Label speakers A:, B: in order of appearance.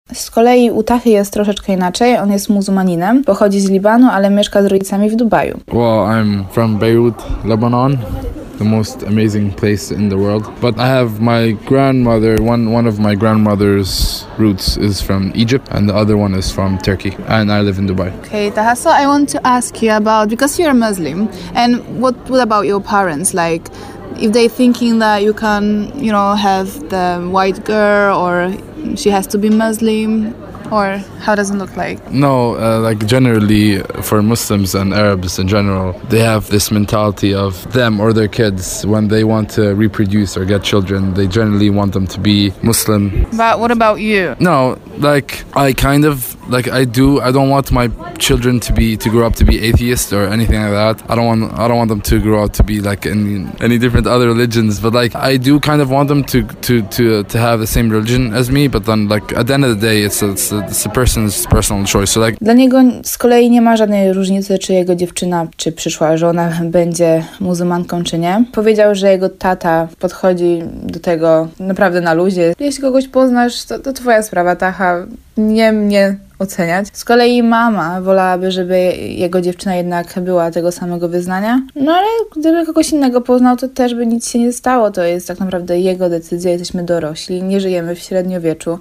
A: Z kolei u Tahy jest troszeczkę inaczej. On jest muzułmaninem, pochodzi z Libanu, ale mieszka z rodzicami w Dubaju.
B: Well, I'm from Beirut, Lebanon. The most amazing place in the world. But I have my grandmother, one of my grandmother's roots is from Egypt and the other one is from Turkey. And I live in Dubai.
A: Okay, Taha, so I want to ask you about, because you're a Muslim, and what about your parents? Like, if they thinking that you can, have the white girl or she has to be Muslim, or how does it look like?
B: No, like generally for Muslims and Arabs in general, they have this mentality of them or their kids when they want to reproduce or get children, they generally want them to be Muslim.
A: But what about you?
B: No, like I don't want my children to grow up to be atheist or anything like that. I don't want them to grow up to be like in any different other religions, but like I do kind of want them to have the same religion as me, but then like at the end of the day it's a person's personal choice. So like
A: Dla niego z kolei nie ma żadnej różnicy, czy jego dziewczyna, czy przyszła żona będzie muzułmanką, czy nie. Powiedział, że jego tata podchodzi do tego naprawdę na luzie. Jeśli kogoś poznasz, to twoja sprawa, Taha. Nie mnie oceniać. Z kolei mama wolałaby, żeby jego dziewczyna jednak była tego samego wyznania. No ale gdyby kogoś innego poznał, to też by nic się nie stało. To jest tak naprawdę jego decyzja. Jesteśmy dorośli, nie żyjemy w średniowieczu.